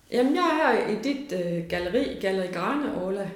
Jamen, jeg er her i dit Galleri Grane, Orla,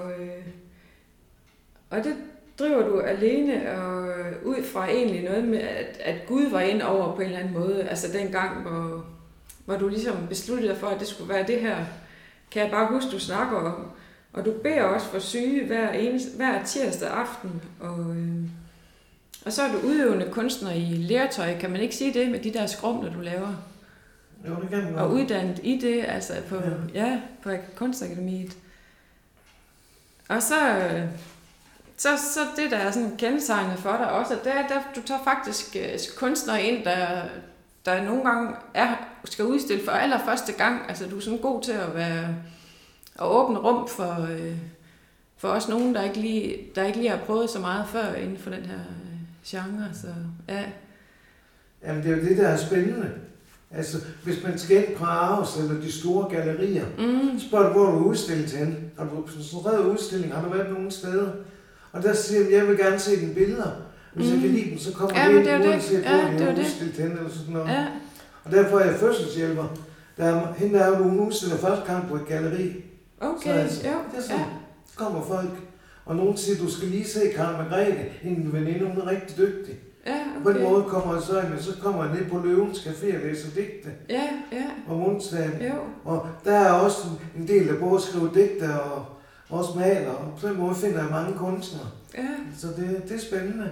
og det driver du alene og ud fra egentlig noget med, at Gud var ind over på en eller anden måde. Altså den gang, hvor du ligesom besluttede dig for, at det skulle være det her, kan jeg bare huske, du snakker om. Og du beder også for syge hver tirsdag aften, og så er du udøvende kunstner i lertøj. Kan man ikke sige det med de der skrumler, du laver? Jo, det kan man. Og uddannet i det, altså på Kunstakademiet. Og så det, der er sådan kendetegnet for dig også, at du tager faktisk kunstnere ind, der nogle gange skal udstille for allerførste gang. Altså du er sådan god til at åbne rum for os nogen, der ikke lige har prøvet så meget før inden for den her genre. Så, ja. Jamen det er jo det, der er spændende. Altså, hvis man skal ind på Aarhus eller de store gallerier, så spørger du, hvor du er udstillet hen. Har du sådan en udstilling? Har du været nogen steder? Og der siger jeg vil gerne se dine billeder. Hvis jeg kan lide dem, så kommer jeg ind og siger, hvor de er udstillet hen eller sådan noget. Ja. Og derfor er jeg fødselshjælper. Hende er jo, hun udstiller første gang på et galleri. Okay, så altså, det er sådan, så kommer folk. Og nogen siger, du skal lige se Karen Margrethe, en veninde, hun er rigtig dygtig. Ja, okay. På den måde kommer jeg så kommer jeg ned på Løvens Café og læser digte. Ja. Og onsdag. Og der er også en del, der både skriver digte og også maler. Og på den måde finder jeg mange kunstnere. Ja. Så det er spændende.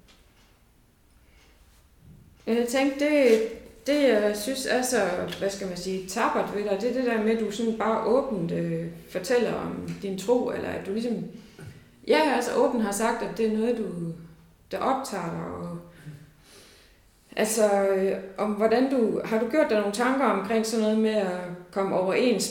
Jeg tænkte, det jeg synes er så, hvad skal man sige, tappert ved dig, det er det der med, at du sådan bare åbent fortæller om din tro, eller at du ligesom, altså åbent har sagt, at det er noget, der optager dig, og altså, om hvordan har du gjort dig nogle tanker omkring sådan noget med at komme overens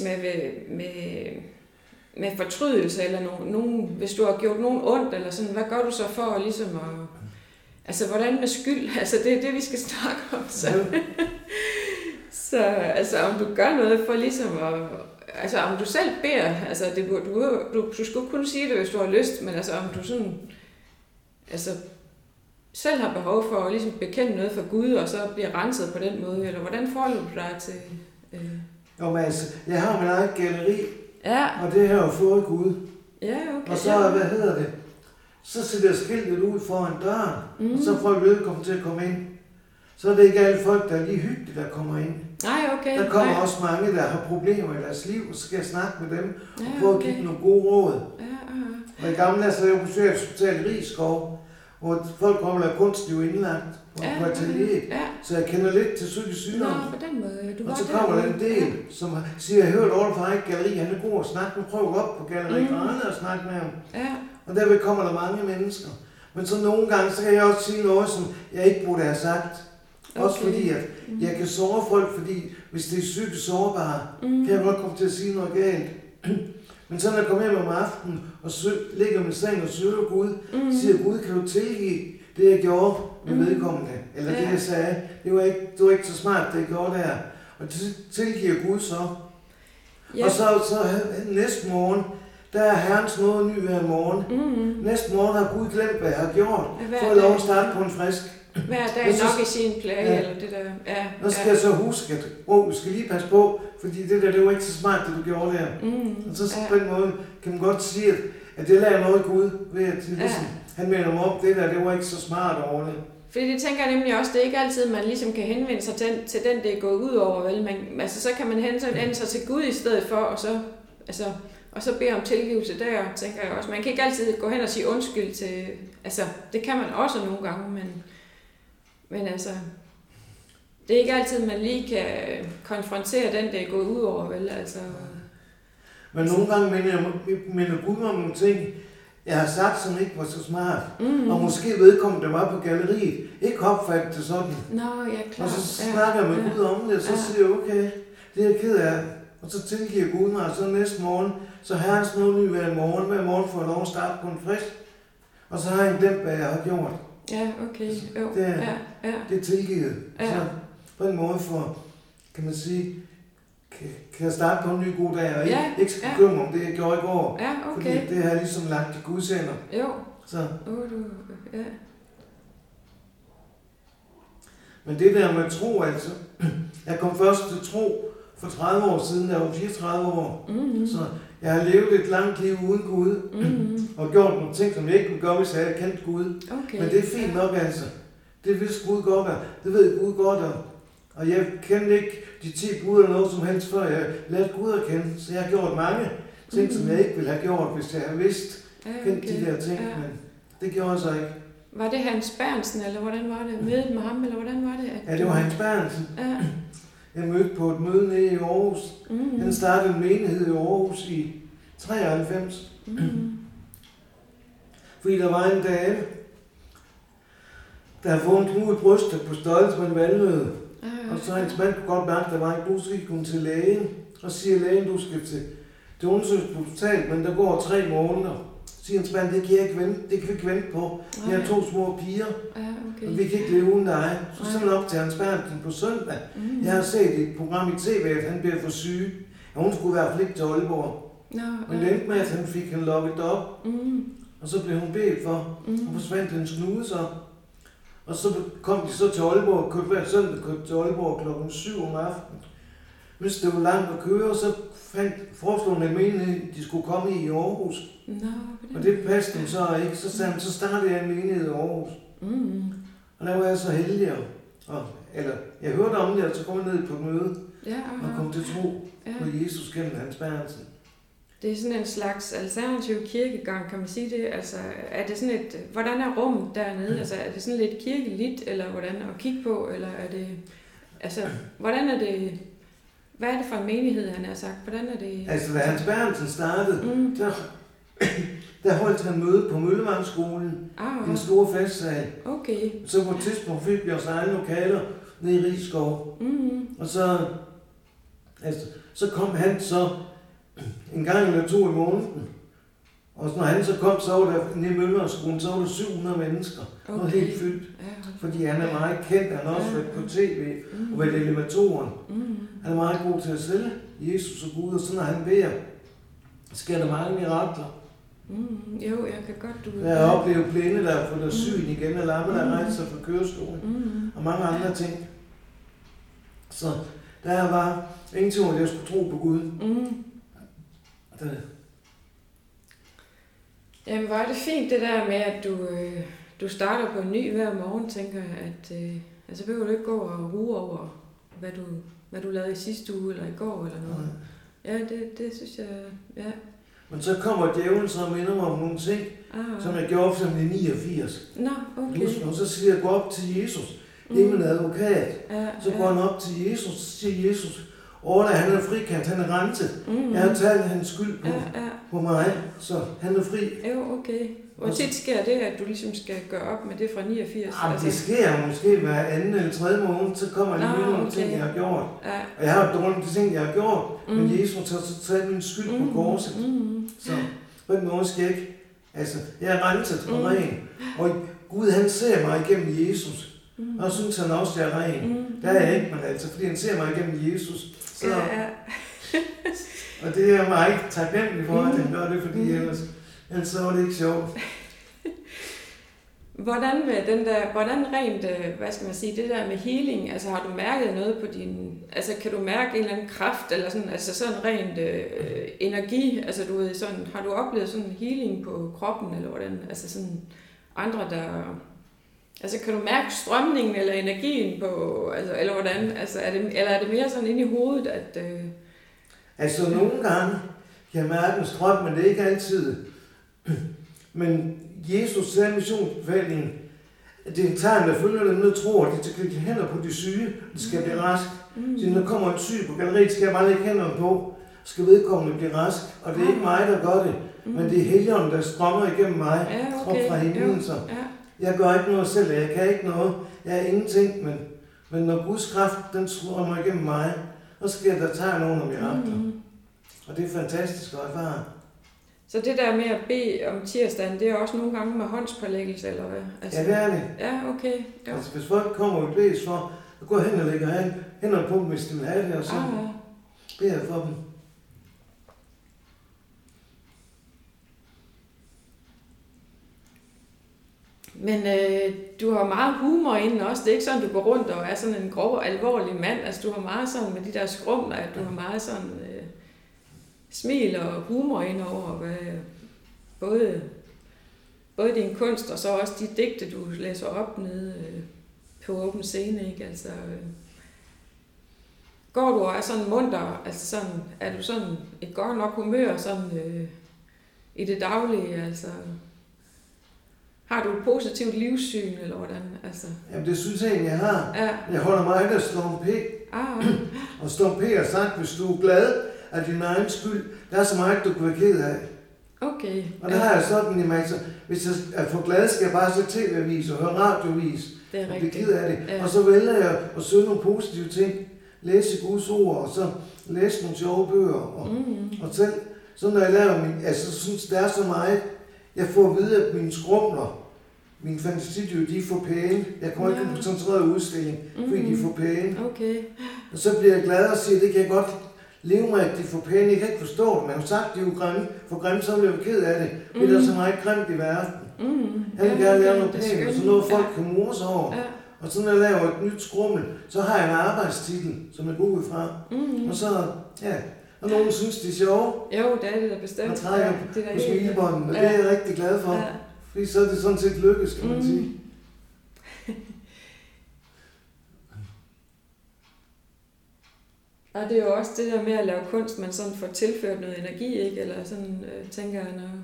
med fortrydelse, eller nogen, hvis du har gjort nogen ondt, eller sådan, hvad gør du så for ligesom at, altså hvordan med skyld, altså det er det, vi skal snakke om, så. Så altså om du gør noget for ligesom at, altså om du selv beder, altså du skulle kunne sige det, hvis du har lyst, men altså om du sådan, altså selv har behov for at ligesom bekende noget for Gud, og så bliver renset på den måde, eller hvordan forholder du dig til? Jo, men altså, jeg har min eget galleri, ja. Og det har jeg jo fået Gud. Ja, okay. Og så, så sætter jeg skiltet ud foran døren, og så får jeg vedkommende til at komme ind. Så er det ikke alle folk, der er lige hyggelige, der kommer ind. Nej, okay. Der kommer også mange, der har problemer i deres liv, og så skal jeg snakke med dem, og prøve at give dem nogle gode råd. Og i gamle dage, så er jeg på Socialhospital i Rigskov, hvor folk kommer og laver kunstig indlagt på atelieret. Så jeg kender lidt til psykisk sygdom. Nå, på den måde. Og så kommer der en del, som siger, jeg har hørt over fra et galleri, han er god at snakke med, prøv op på Galleri Grane og snakke med ham. Ja. Og derved kommer der mange mennesker. Men så nogle gange, så kan jeg også sige noget, som jeg ikke burde have sagt. Okay. Også fordi, at jeg kan såre folk, fordi hvis det er psykisk sårbare, kan jeg godt komme til at sige noget galt. Men så når jeg kommer hjem om aftenen og ligger med seng og søger Gud, siger Gud, kan du tilgive det, jeg gjorde med vedkommende? Eller det, jeg sagde. Det var ikke så smart, det jeg gjorde der. Og det tilgiver Gud så. Ja. Og så næste morgen, der er Herrens nåde ny hver morgen. Næste morgen har Gud glemt, hvad jeg har gjort. For at lov at starte på en frisk. Hver dag nok i sin plage, eller det der. Ja. Og så skal jeg så huske, at vi skal lige passe på, fordi det var ikke så smart, det du gjorde der. Og så på den måde kan man godt sige, at jeg lærer noget Gud ved, at ligesom, han mener mig om det der, det var ikke så smart over det. Fordi det tænker jeg nemlig også, det er ikke altid, man ligesom kan henvende sig til den, det er gået ud over, vel? Men, altså, så kan man henvende sig til Gud i stedet for, og så bede om tilgivelse der, tænker jeg også. Man kan ikke altid gå hen og sige undskyld til, altså, det kan man også nogle gange, men altså, det er ikke altid, man lige kan konfrontere den, det er gået ud over, vel? Altså, men nogle gange mener Gud om nogle ting, jeg har sagt, som ikke var så smart. Og måske vedkommende, der var på galleriet, ikke opfattet det sådan. Nå, ja, klart. Og så snakker jeg med Gud om det, og så siger jeg, okay, det er jeg ked af. Og så tilgiver Gud mig, og så næste morgen, så Herrens nåde ny hver morgen får jeg lov at starte på en frisk. Og så har jeg glemt, hvad jeg har gjort. Ja, okay. Jo. Det er tilgivet. Ja. Så på en måde kan man sige, kan jeg starte på en ny god dag, og ikke skal bekymre om det, jeg gjorde i går. Ja, okay. Fordi det har jeg ligesom lagt i Guds hænder. Jo. Så. Ja. Men det der med tro, altså, jeg kom først til tro for 30 år siden, da jeg var 34 år. Så jeg har levet et langt liv uden Gud, og gjort nogle ting, som jeg ikke kunne gøre, hvis jeg havde kendt Gud. Okay. Men det er fint nok, altså. Det vidste Gud godt, det ved Gud godt, og jeg kendte ikke de 10 bud eller noget som helst, før jeg lærte Gud at kende. Så jeg har gjort mange ting, som jeg ikke ville have gjort, hvis jeg havde vidst, kendt de der ting, men det gjorde jeg så ikke. Var det Hans Bernsen, eller hvordan var det? Mødet med ham, eller hvordan var det? Ja, det var Hans Bernsen. Ja. Jeg mødte på et møde nede i Aarhus. Han startede en menighed i Aarhus i 93. Fordi der var en dame, der havde fået en knude i brystet på størrelse med en valnød. Og så hans mand kunne godt mærke, at der var ikke, du skal ikke komme til lægen. Og siger lægen, du skal til undersøgelse på hospitalet, men der går 3 måneder. Siger hans mand, det kan jeg ikke vente, det kan vi ikke vente på. Jeg har 2 små piger, og vi kan ikke leve uden dig. Så simpelthen op til Hans Bernsen på søndag. Jeg har set et program i tv, at han bliver for syg. Og hun skulle i hvert fald ikke til Aalborg. Men det endte med, at han fik hende lukket op. Og så blev hun bedt for, og forsvandt hendes knude så. Og så kom de så til Aalborg, kørte hver søndag til Aalborg klokken 7 om aftenen. Hvis det var langt at køre, så foreslog en menighed, de skulle komme i Aarhus. Og det passede dem så ikke. Så sagde han, så startede jeg en menighed i Aarhus. Og der var jeg så heldig. Eller jeg hørte om det, og så kom jeg ned på et møde. Og kom til tro på Jesus gennem Hans Bernsen. Det er sådan en slags alternativ kirkegang, kan man sige det? Altså, er det sådan et, hvordan er rummet dernede? Altså, er det sådan lidt kirkeligt, eller hvordan at kigge på? Eller er det, altså, hvordan er det, hvad er det for en menighed, han har sagt? Hvordan er det? Altså, da Hans Bernsen startede, der holdt han møde på Møllevangsskolen, i en stor festsal. Okay. Så på et tidspunkt fik vi os egne lokaler nede i Rigskov. Og så kom han så en gang eller 2 i måneden. Og når han så kom, så var der nede i Møllevangsskolen, så var der 700 mennesker. Okay. Og helt fyldt. Fordi han er meget kendt, han har også været på tv og været elevatoren. Han er meget god til at sælge Jesus og Gud, og så når han beder, sker der mange mirakler. Jo, jeg kan godt Jeg har oplevet blinde, der har fået deres syn igen, og lammer, der rejser sig fra kørestolen, og mange andre ting. Så der var ingenting, at jeg skulle tro på Gud. Jamen, hvor er det fint det der med, at du starter på en ny hver morgen, tænker jeg, at altså behøver du ikke gå og ruge over, hvad du lavede i sidste uge, eller i går, eller noget. Ja, det synes jeg, ja. Men så kommer djævlen så og minder mig om nogle ting, som jeg gjorde for i 89. Nå, okay. Og så siger jeg, gå op til Jesus. Det er min advokat. Så går han op til Jesus, så siger Jesus, han er frikendt, han er renset. Jeg har talt hans skyld på mig, så han er fri. Jo, okay. Hvor tit sker det, at du ligesom skal gøre op med det fra 89? Det sker måske hver anden eller tredje måned, så kommer der nogle ting, jeg har gjort. Og jeg har dårlige ting, jeg har gjort, men Jesus har så taget min skyld på korset. Så på den måde skal jeg ikke. Altså, jeg er renset og ren, og Gud han ser mig igennem Jesus. Og synes han også, jeg er ren. Der er jeg ikke, men altså, fordi han ser mig igennem Jesus. Så, og det er mig ikke taknemmelig for, at han gør det, fordi ellers så var det ikke sjovt. Hvordan rent, hvad skal man sige, det der med healing, altså har du mærket noget på altså kan du mærke en eller anden kraft, eller sådan, altså sådan rent energi, altså du ved, sådan, har du oplevet sådan en healing på kroppen, eller hvordan, altså sådan andre, der, altså kan du mærke strømningen eller energien på, altså, eller hvordan, altså eller er det mere sådan inde i hovedet, at... Altså nogle gange kan jeg mærke en strøm, men det er ikke altid. Men Jesus sagde missionsbefalingen, at det er en tegn, der følger dem ned, tror, at de skal lægge hænder på de syge, de skal blive rask. Så når der kommer en syg på galleriet, skal jeg bare lægge hænderne på, skal vedkommende blive rask. Og det er ikke mig, der gør det, men det er Helligånden, der strømmer igennem mig, fra himlen. Så jeg gør ikke noget selv, jeg kan ikke noget, jeg er ingenting, men når Guds kraft, den strømmer igennem mig, så sker der tegn under mirakler. Og det er fantastisk at erfare. Så det der med at bede om tirsdagen, det er også nogle gange med håndspålæggelse, eller hvad? Altså, ja, det er det. Ja, okay. Jo. Altså, hvis folk kommer og bedes for, så går jeg hen og lægger hænderne på dem, hvis de vil have det, og så beder jeg for dem. Men du har meget humor inden også. Det er ikke sådan, du går rundt og er sådan en grov, alvorlig mand. Altså, du har meget sådan med de der skrumler, at du har meget sådan smil og humor indover. Både din kunst og så også de digte, du læser op nede på åben scene, ikke? Altså, går du og er sådan munter, altså sådan, er du sådan et godt nok humør sådan i det daglige, altså? Har du et positivt livssyn, eller hvordan? Altså? Jamen, det synes jeg egentlig, jeg har. Ja. Jeg holder meget af Storm P. Og Storm P har sagt, hvis du er glad af din egen skyld, der er så meget, du kan være ked af. Okay. Og der har jeg sådan, jamen, altså, hvis jeg er for glad, skal jeg bare se tv-avis og høre radioavis. Det er og rigtigt. blive ked af det. Ja. Og så vælger jeg at søge nogle positive ting. Læse Guds ord, og så læse nogle sjove bøger. Og selv, så når jeg laver altså, så synes der er så meget, jeg får at vide, at mine skrumler, mine fantasidyr, de er for pæne. Jeg kommer ikke på koncentreret udstilling, fordi de er for pæne. Okay. Og så bliver jeg glad og siger, det kan jeg godt leve med, at de er for pæne. Jeg kan ikke forstå det. Man har sagt, at de er jo grimme. For grimme, så bliver jeg ked af det. Fordi der er så meget grimt i verden. Jeg vil gerne lave noget pænt, og så noget folk kan more sig over. Ja. Og så når jeg laver et nyt skrummel, så har jeg en arbejdstitel, som jeg går ud fra. Og så, ja, og nogen synes, det er sjovt. Jo, det er det der bestemt. Og trækker på smilebånden, og det er jeg rigtig glad for. Ja. Fordi så er det sådan set lykkes, kan man sige. Og det er jo også det der med at lave kunst, man sådan får tilført noget energi, ikke? Eller sådan, tænker jeg, når,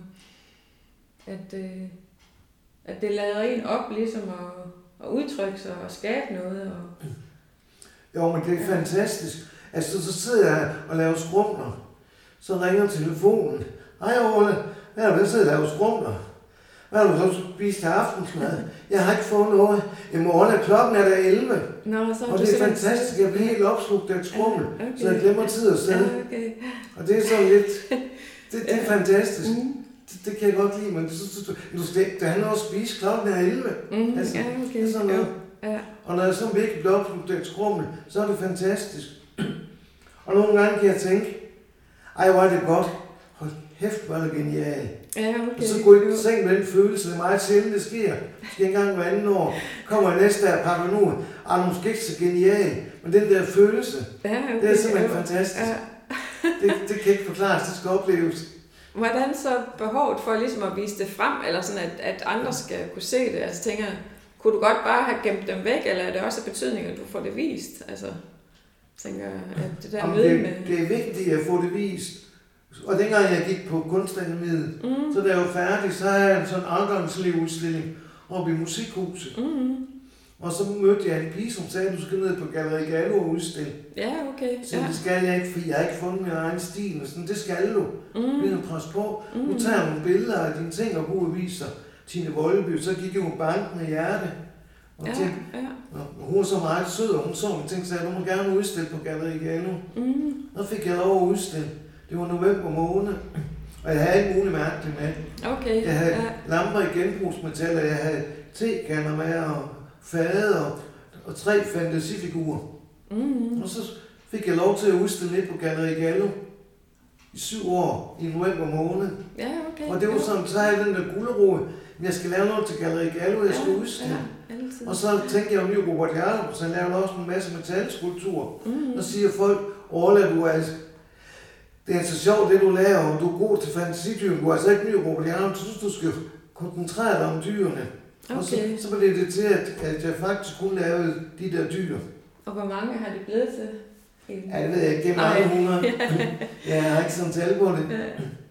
at det lader en op, ligesom at udtrykke sig og skabe noget. Og... Jo, men det er fantastisk. Altså, så sidder jeg og laver skrumler. Så ringer telefonen. Hej, Ole. Hvad er du, der sidder og laver skrumler? Hvad har du så spist til aftensmad? Jeg har ikke fået noget. I morgen er klokken der 11. Nå, så og det er fantastisk. Jeg bliver helt opslugt af et skrummel, okay. Så jeg glemmer tid og sted. Ja, okay. Og det er sådan lidt... Det er fantastisk. Det kan jeg godt lide, men det handler om at spise klokken 11. Altså, ja, okay. Det er sådan noget. Ja. Og når jeg så virkelig bliver opslugt af et skrummel, så er det fantastisk. Og nogle gange kan jeg tænke, ej, hvor er det godt. Hold kæft, hvor er det genialt. Ja, okay. Og så går jeg i seng med den følelse, det er meget sjældent, det sker. Måske en gang hver anden år. Kommer jeg næste dag og pakker den ud. Måske ikke så genial, men den der følelse, okay. Det er simpelthen fantastisk. Ja. det kan ikke forklares, det skal opleves. Hvordan så behovet for ligesom at vise det frem, eller sådan at andre skal kunne se det? Altså tænker, kunne du godt bare have gemt dem væk, eller er det også betydning, at du får det vist? Altså, tænker at det der møde med... Det er vigtigt at få det vist. Og dengang jeg gik på Kunstakademiet, så da jeg var færdig, så havde jeg en sådan afgangslivsudstilling oppe i Musikhuset. Og så mødte jeg en pige, som sagde, at du skal ned på Galleri Gallo og udstille. Ja, okay. Så det skal jeg ikke, for jeg har ikke fundet min egen stil. Og sådan, det skal du. Bliv en pres på. Nu tager jeg nogle billeder af dine ting og går og viser Tine Voldeby. Så gik jeg jo banken med hjerte. Og tænkte, og hun var så meget sød, og hun så mig tænkte, at du må gerne udstille på Galleri Gallo. Så fik jeg lov at udstille. Det var november måned. Og jeg havde ikke muligt mærkeligt med. Okay. Jeg havde lamper i genbrugsmetaller, jeg havde tekanner med og fade og 3 fantasifigurer. Og så fik jeg lov til at udstille lidt på Galleri Gallo i 7 år i november måned. Ja, okay. Og det var sådan, så havde jeg den der gulerod, men jeg skal lave noget til Galleri Gallo, jeg skal udstille. Og så tænkte jeg om lige Robert Jarlov, så han lavede også en masse metalskulpturer. Og siger folk, Orla, du er altså, det er så sjovt det du laver, og du er god til fantasidyr, du er altså ikke ny Robert Jarlov, så synes du skal koncentrere dig om dyrene. Okay. Og så blev det til, at jeg faktisk kun lavede de der dyr. Og hvor mange har det blevet til? Ja, det ved jeg ikke. Gennem mange 100. Jeg har ikke sådan tal på det.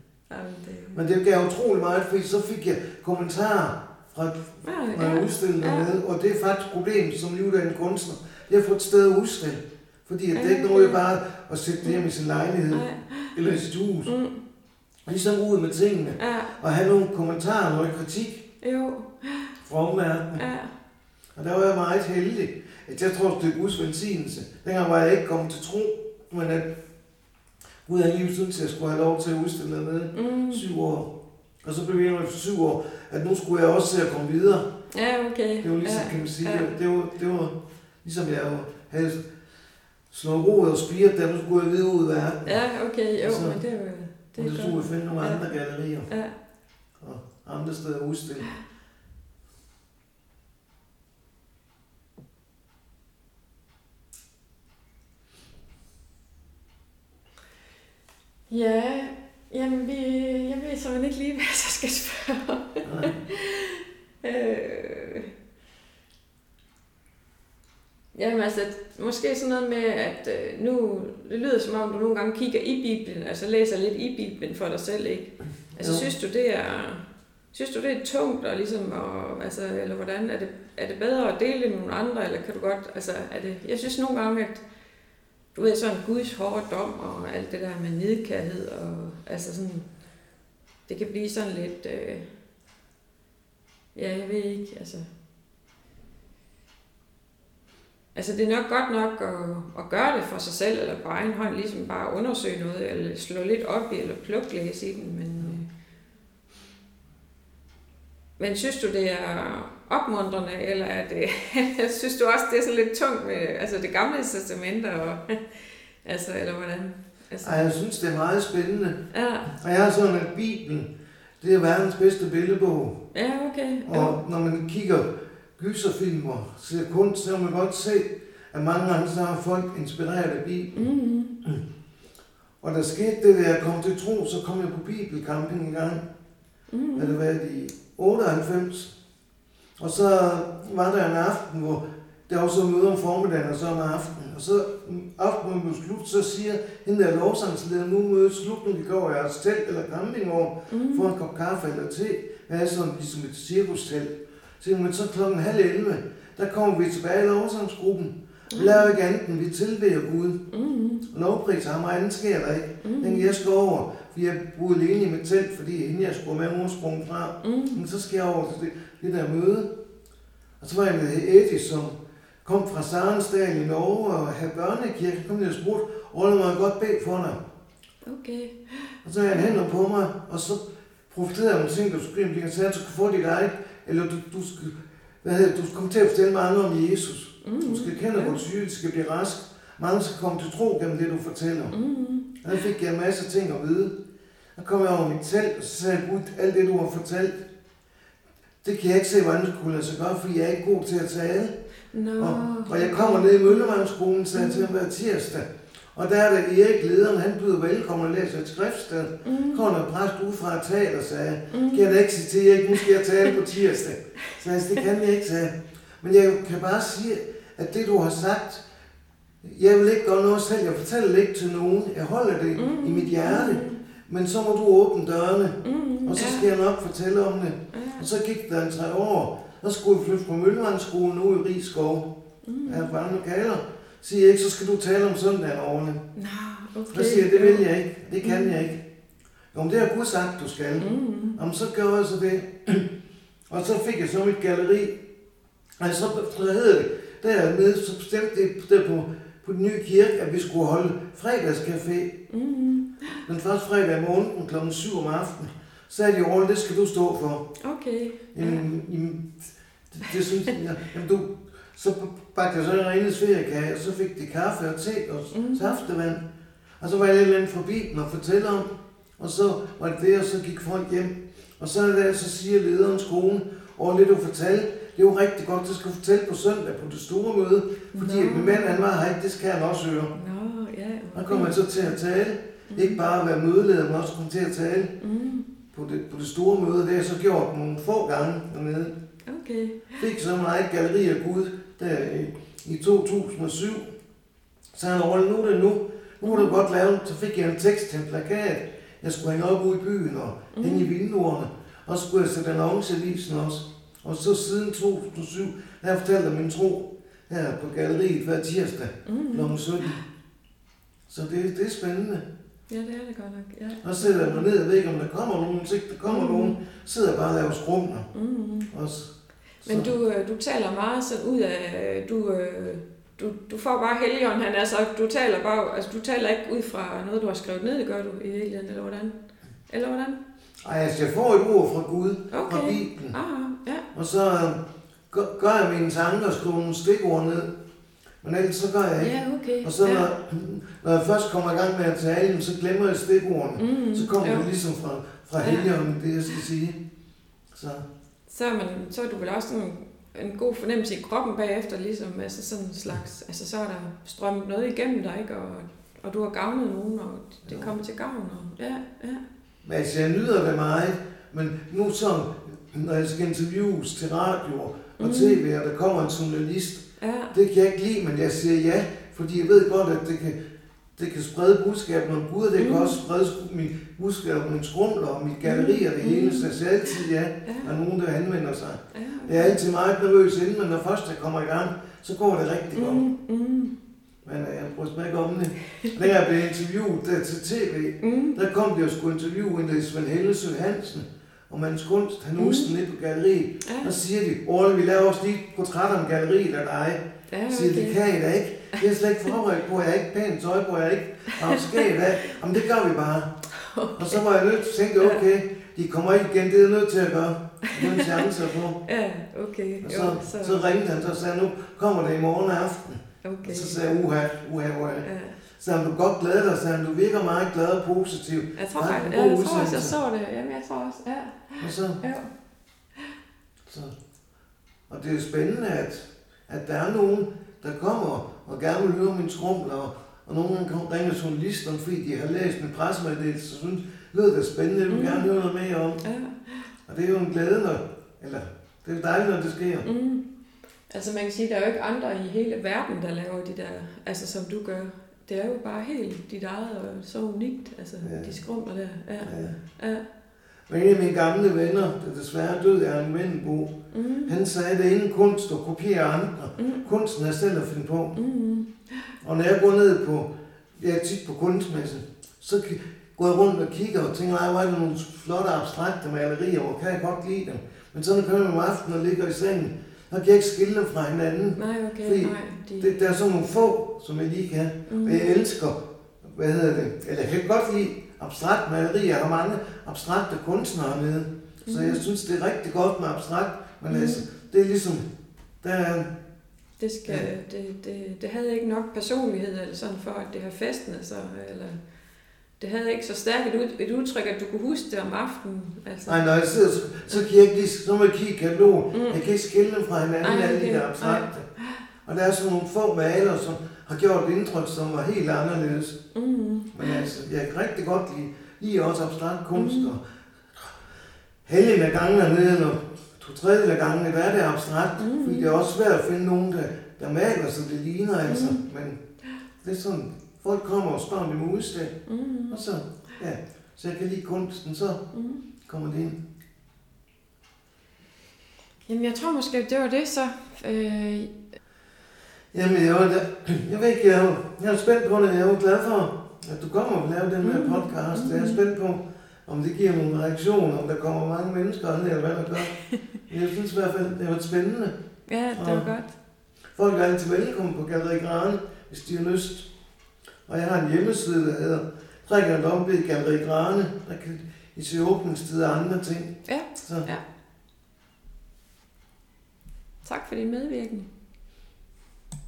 Men det gav utrolig meget, fordi så fik jeg kommentarer fra når jeg udstillede dernede. Og det er faktisk problemet som livdagende kunstner. Jeg har fået et sted at udstille. Fordi det er ikke noget, jeg bare at sætte det hjem i sin lejlighed. Eller i sit hus. Ligesom ud med tingene. Og have nogle kommentarer, noget kritik. Jo. Fra omverdenen. Og der var jeg meget heldig, at jeg tror, det er Guds velsignelse. Dengang var jeg ikke kommet til tro, men at Gud havde lige syntes, at jeg skulle have lov til at udstille dernede 7 år. Og så blev jeg efter 7 år, at nu skulle jeg også se at komme videre. Ja, okay. Det var ligesom, kan man sige, det var ligesom jeg havde slået roet og spiret, da nu skulle jeg videre ud af verden. Ja, okay, jo, så, men det er jo... Og så skulle jeg finde nogle andre gallerier. Og andre steder at udstille. Ja, jamen jeg ved simpelthen ikke lige, hvad jeg så skal spørge. Jamen altså, måske sådan noget med, at nu, det lyder som om, du nogle gange kigger i Bibelen, altså læser lidt i Bibelen for dig selv, ikke? Altså, synes du, det er tungt, og ligesom, altså, eller hvordan, er det bedre at dele med nogle andre, eller kan du godt, altså, jeg synes nogle gange, at du ved, sådan Guds hårde dom, og alt det der med nidkærhed, og altså sådan, det kan blive sådan lidt, ja, jeg ved ikke, altså. Altså, det er nok godt nok at gøre det for sig selv, eller på egen hånd, ligesom bare undersøge noget, eller slå lidt op i, eller pluklæse i den, men synes du, det er opmuntrende, eller er det, synes du også, det er sådan lidt tungt med altså det gamle testamente, og, altså, eller hvordan? Altså. Ej, jeg synes, det er meget spændende. Ja. Og jeg har sådan, at Bibelen, det er verdens bedste billedbog. Ja, okay. Og når man kigger gyserfilm og ser kunst, så kan man godt se, at mange gange så har folk inspireret af Bibelen. Og der skete det, da jeg kom til tro, så kom jeg på bibelcamping en gang. Det har været i 98. Og så var der en aften, hvor der var så møde om formiddagen og så om aftenen. Og så aftenen blev slut, så siger hende der lovsangsleder, nu mødes slut, når vi går i jeres telt eller campingvogn, får en kop kaffe eller te. Hvad er sådan ligesom et cirkustelt. Så klokken 10:30, der kommer vi tilbage i lovsangsgruppen. Vi laver ikke andet, end vi tilbeder Gud. Og lovpriser ham, og andet sker der ikke. Jeg skal over, for jeg boede alene i mit telt, fordi inden jeg skulle med mor sprunget fra. Men så skal jeg over til det der møde. Og så var jeg med Eddie, som kom fra Sarensdal i Norge og havde børnekirke. Kom ned og spurgte, Rolle, må jeg godt bede for dig? Okay. Og så havde han hænder på mig, og så profiterede jeg om ting, du skulle blive sagt, du kan få dit eget, eller du skal komme til at fortælle mig andre om Jesus. Du skal kende, hvor du syge, du skal blive rask. Mange skal komme til tro gennem det, du fortæller. Og der fik jeg en masse ting at vide. Så kom jeg over mit telt, og så sagde jeg, Gud, alt det, du har fortalt, det kan jeg ikke se, hvordan det kunne lade sig gøre, fordi jeg er ikke god til at tale. Og jeg kommer ned i Møllemandsskolen, sagde jeg til ham hver tirsdag. Og der er der Erik, lederen, han byder velkommen og læser et skriftsted. Kommer der præst ud fra et teater og sagde, kan jeg da ikke sige til Erik, nu skal jeg tale på tirsdag. Så jeg det kan jeg ikke, sagde. Men jeg kan bare sige, at det du har sagt, jeg vil ikke gøre noget selv, jeg fortæller det ikke til nogen, jeg holder det i mit hjerte, men så må du åbne dørene, og så skal jeg nok fortælle om det. Og så gik der 3 år, så skulle jeg flytte fra Møllemandsskolen ude i Rigskov. Jeg har bare lokaler. Siger jeg ikke, så skal du tale om søndagen over det. Okay. Så siger jeg, det vil jeg ikke, det kan jeg ikke. Jo, men det har Gud sagt, du skal. Jamen, så gjorde jeg så det. Og så fik jeg så mit galleri. Og så hedder det, dernede, så bestemte det der på den nye kirke, at vi skulle holde fredagscafé. Den første fredag i måneden kl. 7 om aftenen. Så sagde de, Rolle, det skal du stå for. Okay. Jamen, det synes jeg. Jamen, så bagte jeg så en rendes feriekage, og så fik de kaffe og te og saftevand. Og så var jeg lidt andet fra Bibelen og fortælle om. Og så var det det, og så gik folk hjem. Og så er det der, så siger lederen skolen, over det du fortalte, det er jo rigtig godt, det skal du fortælle på søndag på det store møde. Fordi min mand, han var her ikke, det skal han også høre. Og kommer jeg så til at tale. Ikke bare at være mødeleder, men også komme til at tale på det store møde. Det har jeg så gjort nogle få gange dernede. Okay. Fik så meget galleri af Gud der i 2007. Så han Rolle, nu er det nu. Nu må du godt lave, så fik jeg en tekst til en plakat. Jeg skulle hænge op ude i byen og hænge i vinduerne. Og så skulle jeg sætte annonceavisen også. Og så siden 2007, der har jeg fortalt om min tro her på galleriet hver tirsdag kl. 17. Så det er spændende. Ja, det er det godt nok, ja. Og så sætter jeg mig ned og ved ikke, om der kommer nogen. Hvis ikke der kommer nogen, sidder jeg bare og laver skrumler. Men du taler meget sådan ud af, du får bare Helligånden, han er så, du taler bare, altså du taler ikke ud fra noget, du har skrevet ned, det gør du i virkeligheden, eller hvordan? Eller hvordan? Ej, altså jeg får et ord fra Gud, fra Bibelen. Ja. Og så gør jeg mine tanker og skriver nogle stikord ned. Men ellers så gør jeg ikke. Ja, okay. Og så når jeg først kommer i gang med at tale, så glemmer jeg stikordene. Så kommer det ligesom fra Helligånden, det jeg skal sige. Så er du vel også en god fornemmelse i kroppen bagefter, ligesom, altså sådan en slags, altså så er der strømmet noget igennem dig, ikke? Og og du har gavnet nogen, og det kommer til gavn. Og, ja. Men altså, jeg nyder det meget, men nu så, når jeg skal interviews til radio og tv, og der kommer en journalist, det kan jeg ikke lide, men jeg siger ja, fordi jeg ved godt, at det kan sprede budskabet om Gud, det kan også sprede mit budskab om mine skrumler og mit galleri og det hele, så jeg siger altid ja, der er nogen, der anvender sig. Jeg er altid meget nervøs inden, men når først jeg kommer i gang, så går det rigtig godt. Men jeg prøver mig ikke om det. Da jeg blev interviewet der til tv, der kom de og skulle interviewe en, der Svend Hellesø Hansen, om hans kunst, han husker lidt på galleriet. Og så siger de, Orle, vi laver også lige et portræt om galleriet af dig. Siger det kan I da ikke. Jeg er slet ikke forberedt på, jeg er ikke pænt tøj på, jeg er ikke afskædet af. Jamen det gør vi bare. Og så var jeg nødt til at tænke, okay, de kommer ikke igen, det er nødt til at gøre. Det er en chance at få. Ja, okay. Og så ringte han, så sagde nu kommer det i morgen aften. Okay. Og så sagde jeg, uha. Så han, du godt glæder dig, så han, du virker meget glad og positiv. Jeg tror faktisk, jeg så det. Jamen, jeg tror også, ja. Og så, og det er jo spændende, at der er nogen, der kommer og gerne vil høre mine skrumler, og nogen ringer journalisterne, fordi de har læst min pressemeddelelse, så synes, lød det spændende, jeg vil gerne høre noget mere om. Og det er jo en glæde, det er jo dejligt, når det sker. Altså man kan sige, der er jo ikke andre i hele verden, der laver de der, altså som du gør. Det er jo bare helt dit eget og så unikt, altså de skrumler der. Ja. Men en af mine gamle venner, der desværre døde, er en Vendelbo. Han sagde, at det er ingen kunst at kopiere andre. Kunsten er selv at finde på. Og når jeg går ned på, jeg er tit på kunstmessen, så går jeg rundt og kigger og tænker, nej, hvor er der nogle flotte abstrakte malerier, hvor kan jeg godt lide dem. Men så når jeg kommer om aftenen og ligger i sengen, så kan jeg ikke skille dem fra hinanden. Nej, okay, der er sådan nogle få, som jeg lige kan. Og jeg elsker, eller jeg kan godt lide abstrakt maleri. Jeg har mange abstrakte kunstnere nede. Så jeg synes, det er rigtig godt med abstrakt. Men altså, det er ligesom, det havde ikke nok personlighed eller sådan for, at det har festnet sig, eller det havde ikke så stærkt et udtryk, at du kunne huske det om aftenen. Altså. Nej, når jeg sidder, så kan jeg ikke lige, så må jeg kigge i katalogen. Jeg kan ikke skille dem fra hinanden, alle de der abstrakte. Og der er sådan nogle få malere, som har gjort et indtryk, som var helt anderledes. Men altså, jeg kan rigtig godt lide også abstrakt kunst. Og halvdelen af gangen hernede, eller 2/3 af gangen, der er det abstrakt. Fordi det er også svært at finde nogen, der maler, så det ligner altså. Men det er sådan, folk kommer og spørger om det må udstille. Og så, så jeg kan lide kunsten, så kommer det ind. Jamen, jeg tror måske, det var det så. Jamen, jeg ved ikke, jeg er spændt på det. Jeg er jo glad for, at du kommer og laver den her podcast. Jeg er spændt på, om det giver nogle reaktioner, om der kommer mange mennesker ned, eller hvad der gør. Jeg synes i hvert fald, det har været spændende. Ja, det var godt. Folk er altid velkommen på Galleri Grane, hvis de har lyst. Og jeg har en hjemmeside, der hedder Trækkerdombe Galleri Grane. Der kan I se åbningstider og andre ting. Ja. Tak for din medvirkning.